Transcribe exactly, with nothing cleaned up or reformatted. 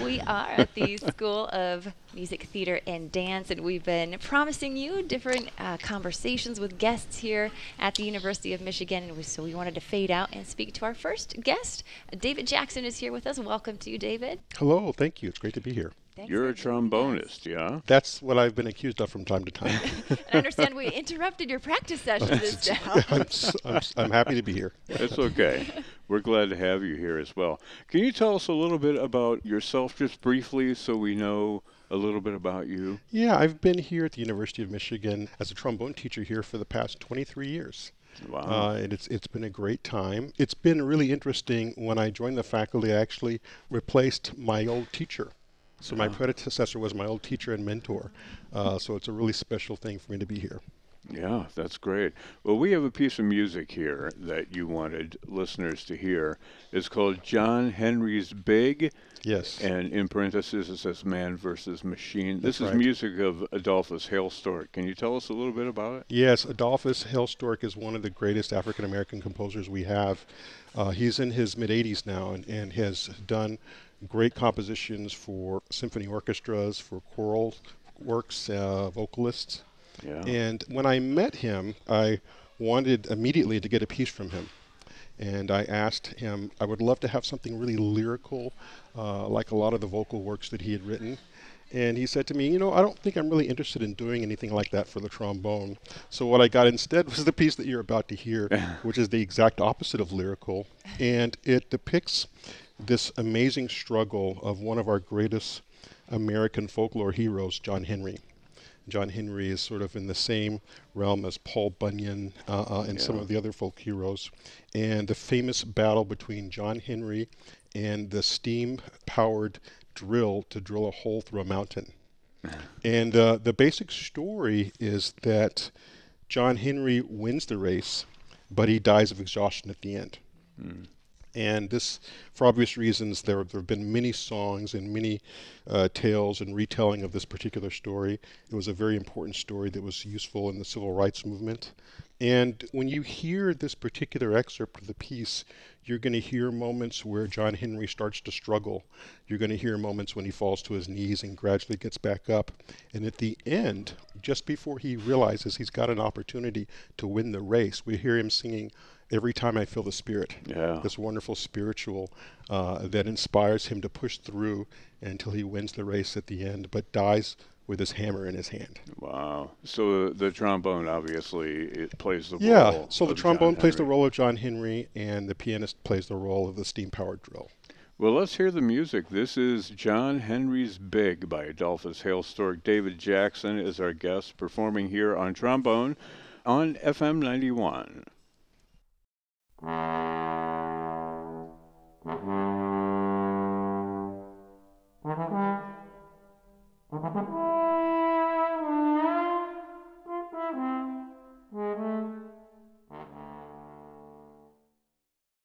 we are at the School of Music, Theater, and Dance, and we've been promising you different uh, conversations with guests here at the University of Michigan, and we, so we wanted to fade out and speak to our first guest. David Jackson is here with us. Welcome to you, David. Hello, thank you. It's great to be here. Thanks You're for a trombonist, yeah? That's what I've been accused of from time to time. I understand we interrupted your practice session this down. I'm, s- I'm, s- I'm happy to be here. It's okay. We're glad to have you here as well. Can you tell us a little bit about yourself just briefly so we know a little bit about you? Yeah, I've been here at the University of Michigan as a trombone teacher here for the past twenty-three years. Wow. Uh, and it's it's been a great time. It's been really interesting. When I joined the faculty, I actually replaced my old teacher. So my predecessor was my old teacher and mentor. Uh, so it's a really special thing for me to be here. Yeah, that's great. Well, we have a piece of music here that you wanted listeners to hear. It's called John Henry's Big. Yes. And in parentheses, it says Man versus Machine. This That's is right. music of Adolphus Hailstork. Can you tell us a little bit about it? Yes, Adolphus Hailstork is one of the greatest African American composers we have. Uh, he's in his mid eighties now and, and has done great compositions for symphony orchestras, for choral works, uh, vocalists. Yeah. And when I met him, I wanted immediately to get a piece from him. And I asked him, I would love to have something really lyrical, uh, like a lot of the vocal works that he had written. And he said to me, you know, I don't think I'm really interested in doing anything like that for the trombone. So what I got instead was the piece that you're about to hear, which is the exact opposite of lyrical. And it depicts this amazing struggle of one of our greatest American folklore heroes, John Henry. John Henry is sort of in the same realm as Paul Bunyan uh, uh, and Yeah. some of the other folk heroes. And the famous battle between John Henry and the steam-powered drill to drill a hole through a mountain. And uh, the basic story is that John Henry wins the race, but he dies of exhaustion at the end. Mm. And this, for obvious reasons, there, there have been many songs and many uh, tales and retelling of this particular story. It was a very important story that was useful in the civil rights movement. And when you hear this particular excerpt of the piece, you're going to hear moments where John Henry starts to struggle. You're going to hear moments when he falls to his knees and gradually gets back up. And at the end, just before he realizes he's got an opportunity to win the race, we hear him singing, "Every Time I Feel the Spirit." Yeah. This wonderful spiritual uh, that inspires him to push through until he wins the race at the end, but dies with his hammer in his hand. Wow. So the trombone, obviously, it plays the Yeah, role so the of trombone John plays the Henry. role of John Henry, and the pianist plays the role of the steam-powered drill. Well, let's hear the music. This is John Henry's Big by Adolphus Hailstork. David Jackson is our guest performing here on trombone on F M ninety-one.